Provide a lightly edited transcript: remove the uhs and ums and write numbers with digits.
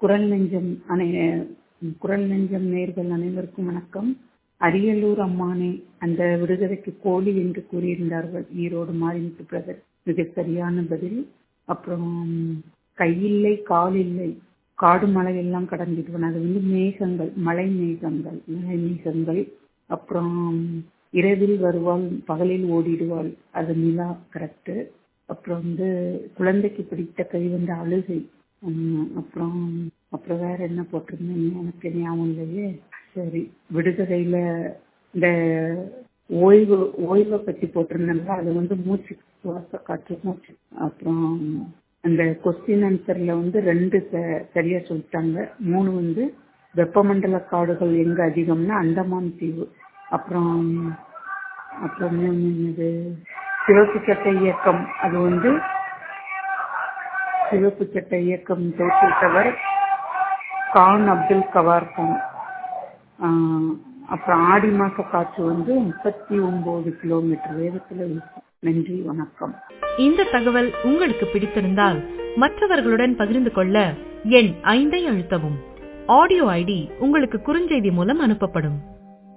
குரல் நெஞ்சம் நேர்கள் அனைவருக்கும் வணக்கம். அரியலூர் அம்மானே அந்த விடுகதைக்கு கோழி என்று கூறியிருந்தார்கள் ஈரோடு மாரிமுத்து பிரதர். மிக சரியான பதில். அப்புறம் கையில்லை கால் இல்லை காடு மலை எல்லாம் கடந்துடுவேன். அது மேகங்கள், மலை மேகங்கள். அப்புறம் இரவில் வருவாள் பகலில் ஓடிடுவாள், அது நிலா, கரெக்டு. அப்புறம் குழந்தைக்கு பிடித்த கை அழுகை. அப்புறம் வேற என்ன போட்டிருந்தேன்னு எனக்கு ஞாபகம் இல்லையே. சரி, விடுகதையில இந்த ஓய்வை பற்றி போட்டிருந்தேன்ல, அது மூச்சு, சுவாச காற்று, மூச்சு. அப்புறம் அந்த கொஸ்டின் ஆன்சர்ல 2 சரியா சொல்லிட்டாங்க. 3 வெப்பமண்டல காடுகள் எங்க அதிகம்னா அந்தமான் தீவு. அப்புறம் இது சிவப்பு சட்டை இயக்கம். அது சிவப்பு சட்டை இயக்கம் தோற்றுவித்தவர் கான் அப்துல் கவார் கான். அப்புறம் ஆடி மாச காற்று 39 கிலோமீட்டர் வேகத்துல வீசும். நன்றி, வணக்கம். இந்த தகவல் உங்களுக்கு பிடித்திருந்தால் மற்றவர்களுடன் பகிர்ந்து கொள்ள எண் 5 அழுத்தவும். ஆடியோ ஐடி உங்களுக்கு குறுஞ்செய்தி மூலம் அனுப்பப்படும்.